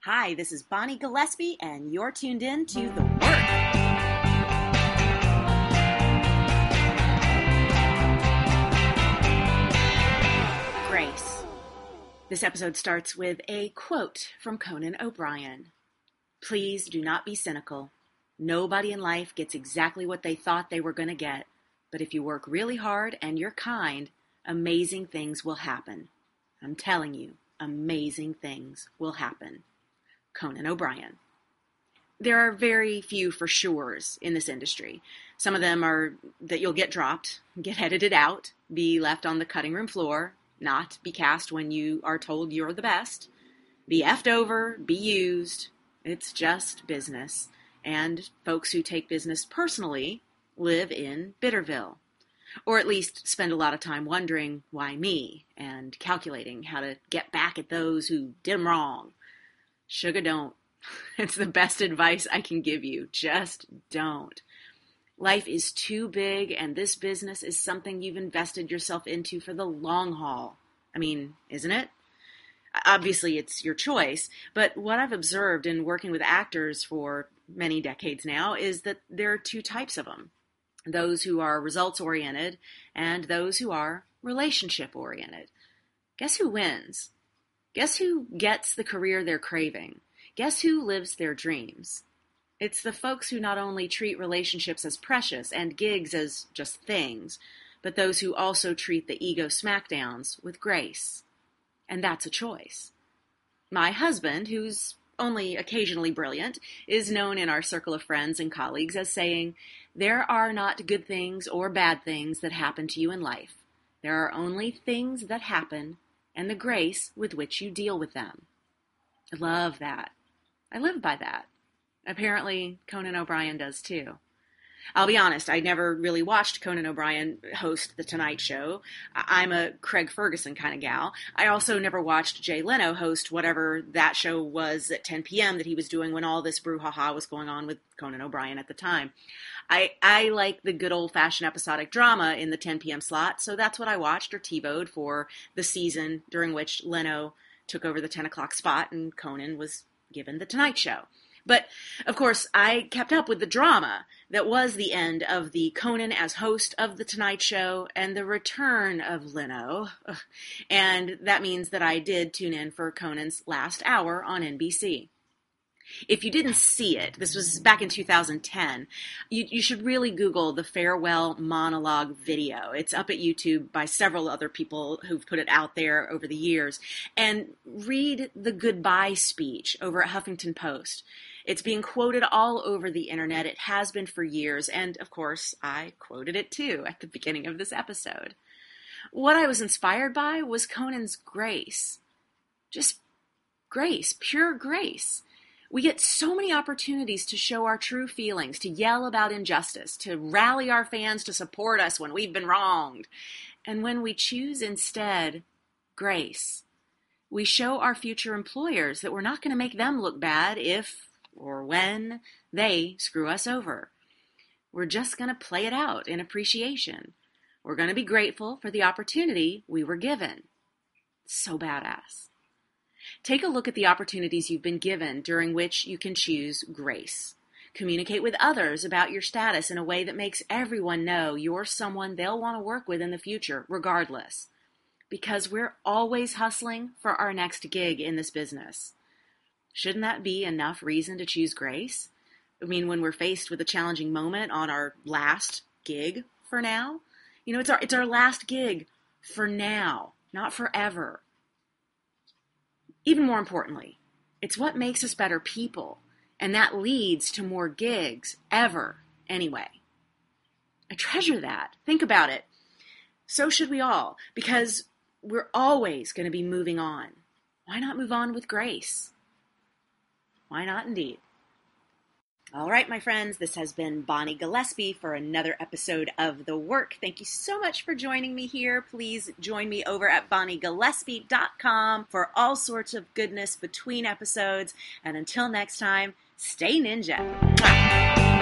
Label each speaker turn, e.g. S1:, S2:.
S1: Hi, this is Bonnie Gillespie, and you're tuned in to The Work. Grace. This episode starts with a quote from Conan O'Brien. Please do not be cynical. Nobody in life gets exactly what they thought they were going to get, but if you work really hard and you're kind, amazing things will happen. I'm telling you, amazing things will happen. Conan O'Brien. There are very few for sures in this industry. Some of them are that you'll get dropped, get edited out, be left on the cutting room floor, not be cast when you are told you're the best, be effed over, be used. It's just business. And folks who take business personally live in Bitterville. Or at least spend a lot of time wondering why me and calculating how to get back at those who did them wrong. Sugar don't. It's the best advice I can give you. Just don't. Life is too big, and this business is something you've invested yourself into for the long haul. I mean, isn't it? Obviously, it's your choice, but what I've observed in working with actors for many decades now is that there are two types of them. Those who are results-oriented and those who are relationship-oriented. Guess who wins? Guess who gets the career they're craving? Guess who lives their dreams? It's the folks who not only treat relationships as precious and gigs as just things, but those who also treat the ego smackdowns with grace. And that's a choice. My husband, who's only occasionally brilliant, is known in our circle of friends and colleagues as saying, "There are not good things or bad things that happen to you in life. There are only things that happen and the grace with which you deal with them." I love that. I live by that. Apparently, Conan O'Brien does too. I'll be honest, I never really watched Conan O'Brien host The Tonight Show. I'm a Craig Ferguson kind of gal. I also never watched Jay Leno host whatever that show was at 10 p.m. that he was doing when all this brouhaha was going on with Conan O'Brien at the time. I like the good old-fashioned episodic drama in the 10 p.m. slot, so that's what I watched or TiVo'd for the season during which Leno took over the 10 o'clock spot and Conan was given The Tonight Show. But, of course, I kept up with the drama that was the end of the Conan as host of The Tonight Show and the return of Leno. And that means that I did tune in for Conan's last hour on NBC. If you didn't see it, this was back in 2010, you should really Google the farewell monologue video. It's up at YouTube by several other people who've put it out there over the years. And read the goodbye speech over at Huffington Post. It's being quoted all over the internet. It has been for years. And, of course, I quoted it too at the beginning of this episode. What I was inspired by was Conan's grace. Just grace, pure grace. We get so many opportunities to show our true feelings, to yell about injustice, to rally our fans to support us when we've been wronged. And when we choose instead grace, we show our future employers that we're not going to make them look bad if or when they screw us over. We're just going to play it out in appreciation. We're going to be grateful for the opportunity we were given. So badass. Take a look at the opportunities you've been given during which you can choose grace. Communicate with others about your status in a way that makes everyone know you're someone they'll want to work with in the future, regardless. Because we're always hustling for our next gig in this business. Shouldn't that be enough reason to choose grace? I mean, when we're faced with a challenging moment on our last gig for now, it's our last gig for now, not forever. Even more importantly, it's what makes us better people, and that leads to more gigs ever anyway. I treasure that. Think about it. So should we all, because we're always going to be moving on. Why not move on with grace? Why not indeed? All right, my friends, this has been Bonnie Gillespie for another episode of The Work. Thank you so much for joining me here. Please join me over at bonniegillespie.com for all sorts of goodness between episodes. And until next time, stay ninja. Mwah.